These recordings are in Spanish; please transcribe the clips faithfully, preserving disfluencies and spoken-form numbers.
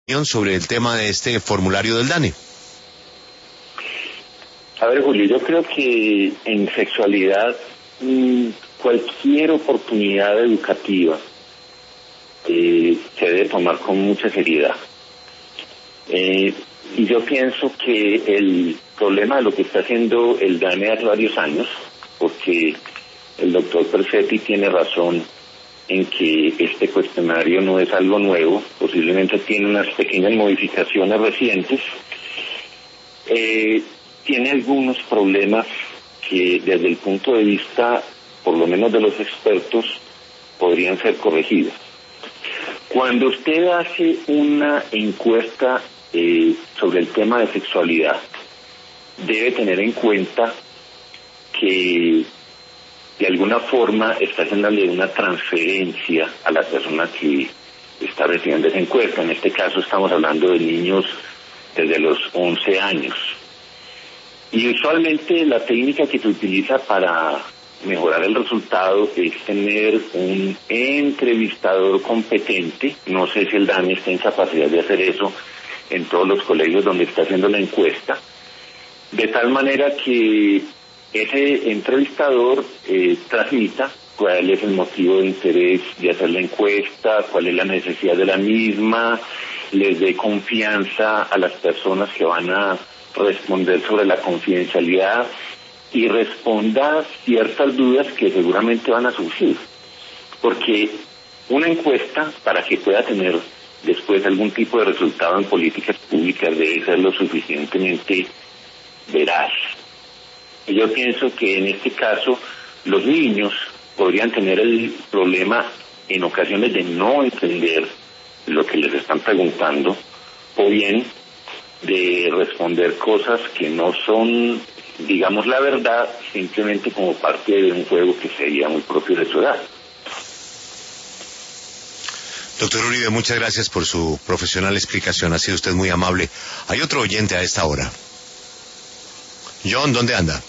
sobre el tema de este formulario del DANE. A ver, Julio, yo creo que en sexualidad mmm, cualquier oportunidad educativa eh, se debe tomar con mucha seriedad. Eh, y yo pienso que el problema de lo que está haciendo el DANE hace varios años, porque el doctor Perfetti tiene razón en que este cuestionario no es algo nuevo, posiblemente tiene unas pequeñas modificaciones recientes, eh, tiene algunos problemas que desde el punto de vista, por lo menos de los expertos, podrían ser corregidos. Cuando usted hace una encuesta eh, sobre el tema de sexualidad, debe tener en cuenta que de alguna forma está haciéndole una transferencia a la persona que está recibiendo esa encuesta. En este caso estamos hablando de niños desde los once años. Y usualmente la técnica que se utiliza para mejorar el resultado es tener un entrevistador competente. No sé si el DANE está en capacidad de hacer eso en todos los colegios donde está haciendo la encuesta, de tal manera que ese entrevistador eh, transmita cuál es el motivo de interés de hacer la encuesta, cuál es la necesidad de la misma, les dé confianza a las personas que van a responder sobre la confidencialidad y responda ciertas dudas que seguramente van a surgir. Porque una encuesta, para que pueda tener después algún tipo de resultado en políticas públicas, debe ser lo suficientemente veraz. Y yo pienso que en este caso los niños podrían tener el problema en ocasiones de no entender lo que les están preguntando, o bien de responder cosas que no son, digamos, la verdad, simplemente como parte de un juego que sería muy propio de su edad. Doctor Uribe, muchas gracias por su profesional explicación, ha sido usted muy amable. Hay otro oyente a esta hora. John, ¿dónde anda?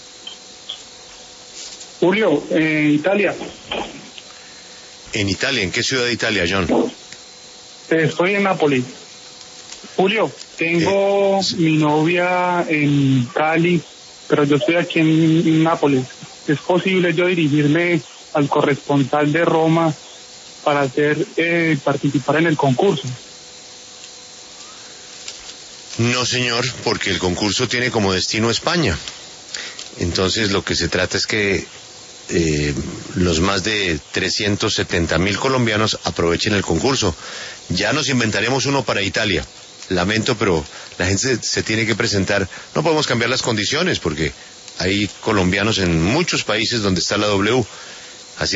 Julio, en Italia. ¿En Italia? ¿En qué ciudad de Italia, John? Estoy en Nápoles. Julio, tengo eh, mi novia en Cali, pero yo estoy aquí en, en Nápoles. ¿Es posible yo dirigirme al corresponsal de Roma para hacer eh, participar en el concurso? No, señor, porque el concurso tiene como destino España. Entonces lo que se trata es que eh, los más de trescientos setenta mil colombianos aprovechen el concurso. Ya nos inventaremos uno para Italia. Lamento, pero la gente se, se tiene que presentar. No podemos cambiar las condiciones porque hay colombianos en muchos países donde está la W.